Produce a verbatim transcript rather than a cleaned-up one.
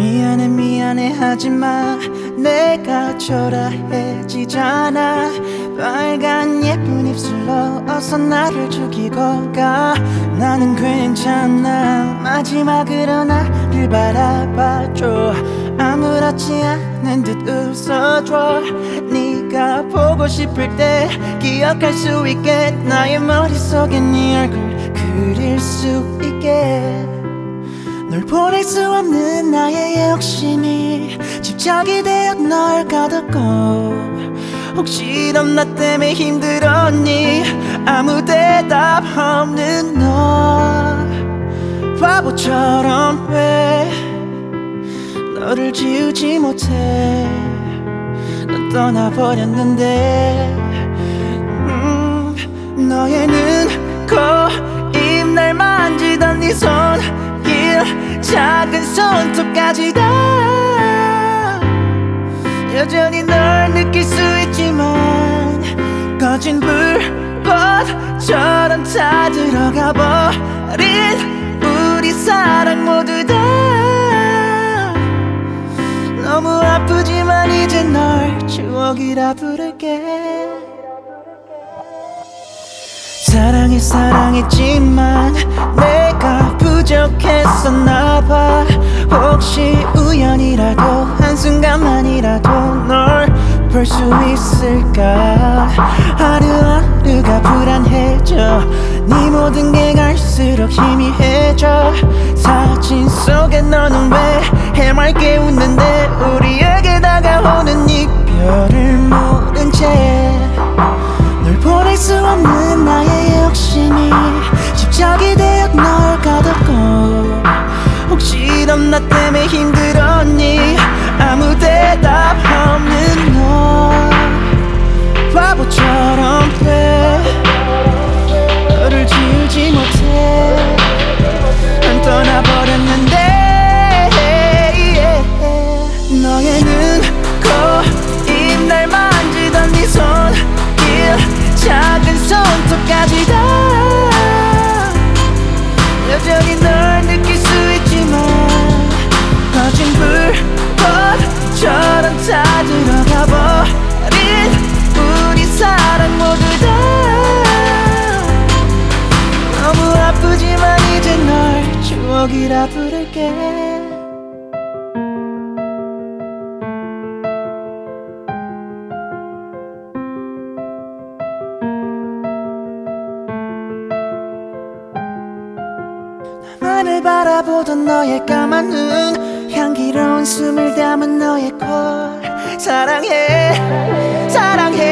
미안해 미안해 하지마 내가 초라해지잖아. 빨간 예쁜 입술로 어서 나를 죽이고 가. 나는 괜찮아 마지막으로 나를 바라봐줘. 아무렇지 않은 듯 웃어줘. 네가 보고 싶을 때 기억할 수 있게 나의 머릿속에 네 얼굴 그릴 수 있게. 널 보낼 수 없는 나의 욕심이 집착이 되어 널 가뒀고. 혹시 넌 나 때문에 힘들었니? 아무 대답 없는 너 바보처럼 왜 너를 지우지 못해. 넌 떠나버렸는데 음, 너의 눈, 코, 입 날 만지던 네 손길 작은 손톱까지 다 여전히 널 느낄 수 있지만 꺼진 불꽃처럼 다 들어가 버린 우리 사랑 모두 다 너무 아프지만 이제 널 추억이라 부를게. 사랑해 사랑했지만 내가 부족했었나봐. 혹시 우연이라도 한순간만이라도 널 볼 수 있을까. 하루하루가 불안해져. 네 모든 게 갈수록 희미해져. 사진 속에 너는 왜 해맑게 웃는데 우리에게 다가오는 이별을 모른 채 널 보낼 수 없는 나의 욕심이 집착이 되어 널 가뒀고. 혹시 넌 나 때문에 힘들었니? 아무 대답 없는 너 바보처럼 왜 너를 지우지 못해. 난 떠나버렸는데 너의 눈, 코, 입 날 만지던 네 손길 작은 손톱까지 다 여전히 널 느낄 수 있지만 꺼진 불꽃처럼 다 들어가 버린 우리 사랑 모두 다 너무 아프지만 이제 널 추억이라 부를게. 나만을 바라보던 너의 까만 눈 향기로운 숨을 담은 너의 콜 사랑해 사랑해